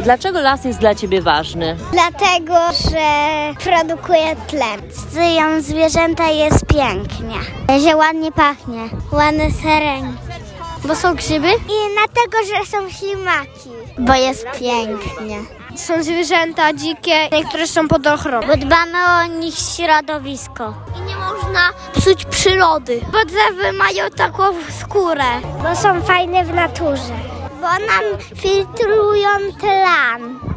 Dlaczego las jest dla ciebie ważny? Dlatego, że produkuje tlen. Żyją zwierzęta, jest pięknie. Że ładnie pachnie. Ładne serenie. Bo są grzyby? I dlatego, że są ślimaki. Bo jest pięknie. Są zwierzęta dzikie, niektóre są pod ochroną. Bo dbamy o nich środowisko. I nie można psuć przyrody. Bo drzewa mają taką skórę. Bo są fajne w naturze. Bo nam filtrują tlen.